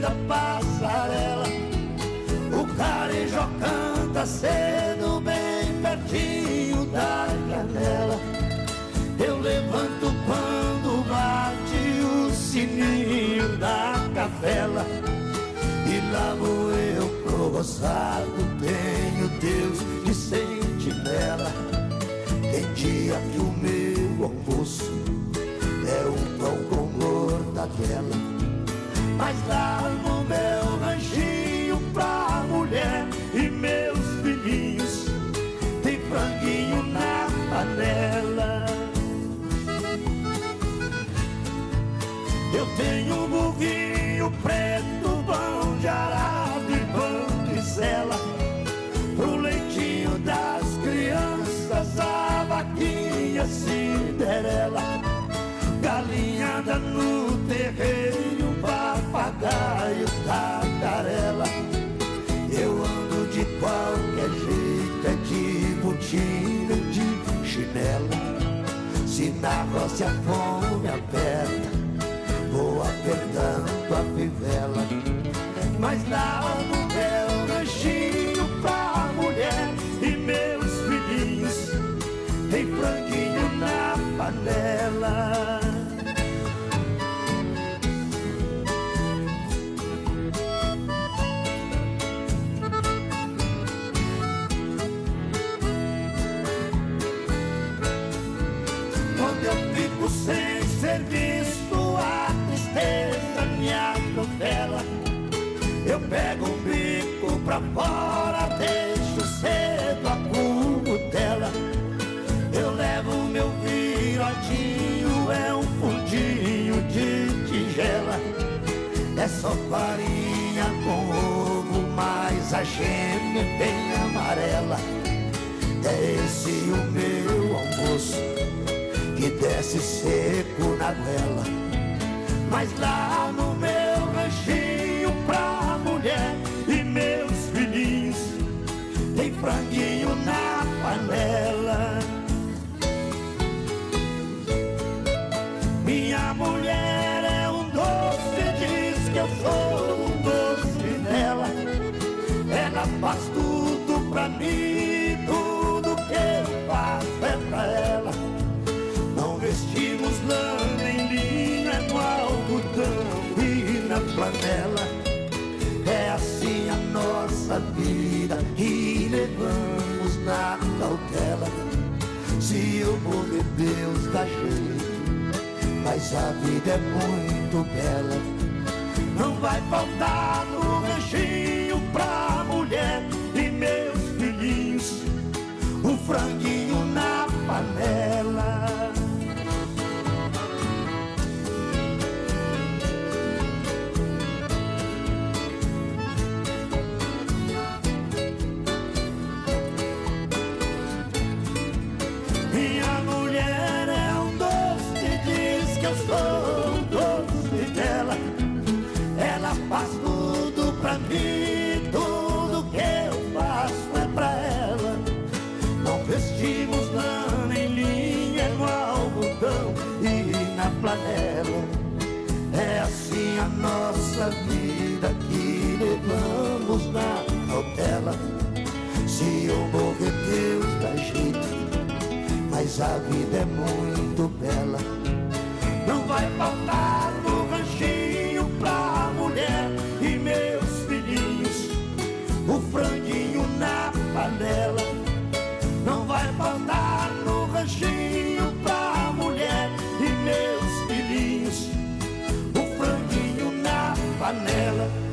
da passarela. O carijó canta cedo, bem pertinho da janela. Eu levanto quando bate o sininho da capela. E lá vou eu pro roçado, tenho Deus de sentinela. Tem dia que o meu almoço é um pão com mortadela. Mas lá no meu ranchinho pra mulher e meus filhinhos tem franguinho na panela. Eu tenho um burrinho preto, pão de arado e pão de sela. Pro leitinho das crianças, a vaquinha Cinderela. Galinhada no terreiro, papagaio, tagarela. Eu ando de qualquer jeito, é de botina, de chinela. Se na roça a fome aperta, vou apertando a fivela. Mas lá no meu ranchinho pra mulher e meus filhinhos tem franguinho na panela. Quando eu fico sem serviço, a tristeza me atropela. Eu pego um bico pra fora, deixo cedo a curutela. Eu levo meu virotinho, é um fundinho de tigela. É só farinha com ovo, mas a gema é bem amarela. É esse o meu almoço, que desce seco na goela. Mas lá no meu ranchinho pra mulher e meus filhinhos tem franguinho na panela. Minha mulher é um doce, diz que eu sou um doce dela. Ela faz tudo pra mim, tudo que eu faço é pra ela. Não vestimos lã nem linho, é no algodão e na flanela. É assim a nossa vida e levamos na cautela. Se eu morrer, Deus dá jeito, mas a vida é muito bela. Não vai faltar no ranchinho pra mulher e meus filhinhos um franguinho na panela. Minha mulher é um doce, diz que eu sou um doce dela. Ela faz tudo pra mim, tudo que eu faço é pra ela. Não vestimos lã nem linha, é no algodão e na flanela. É assim a nossa vida que levamos na cautela. Se eu morrer, Deus dá jeito, mas a vida é muito bela. Não vai faltar no ranchinho pra mulher e meus filhinhos o franguinho na panela. Não vai faltar no ranchinho pra mulher e meus filhinhos o franguinho na panela.